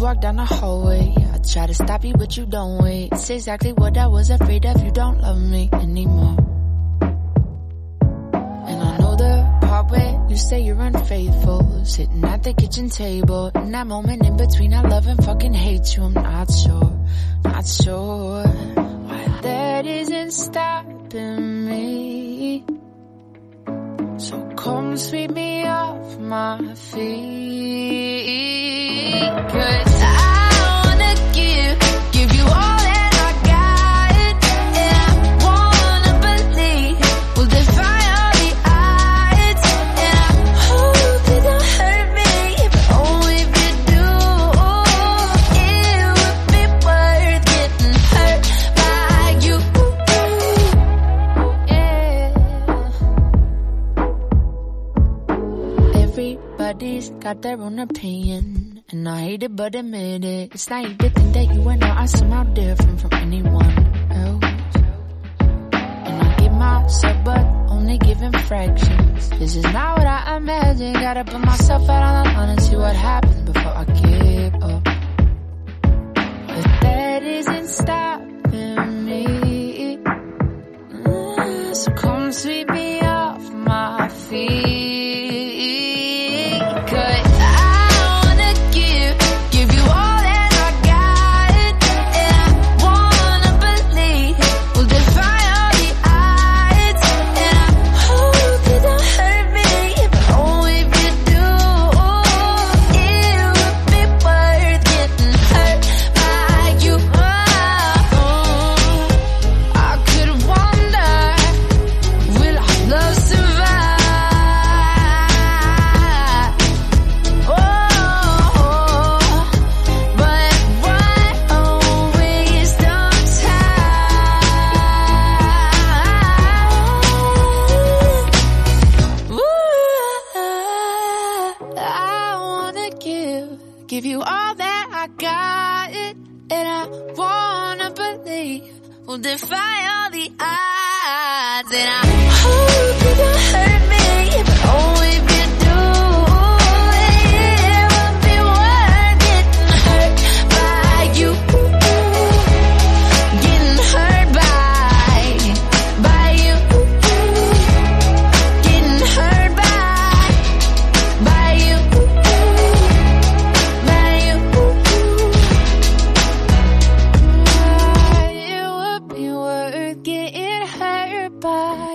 walk down the hallway. I try to stop you, but you don't wait. It's exactly what I was afraid of. You don't love me anymore. And I know the part where you say you're unfaithful, sitting at the kitchen table. In that moment in between, I love and fucking hate you. I'm not sure why that isn't stopping me. So come sweep me off my feet, 'cause I wanna give you all that I got, and I wanna believe we'll defy all the odds. And I hope it don't hurt me, but only if you do, it would be worth getting hurt by you. Everybody's got their own opinion, and I hate it but admit it. It's naive to think that you and I are somehow different from anyone else. And I give myself but only giving fractions. This is not what I imagined. Gotta put myself out on the line and see what happens before I give up. But that isn't stopping me. So come sweep me off my feet. Give you all that I got, and I wanna believe we'll defy all the odds. And I hope it don't hurt me, but only if you do, it will be worth getting hurt by you. Getting hurt by you. Getting hurt by you. Bye.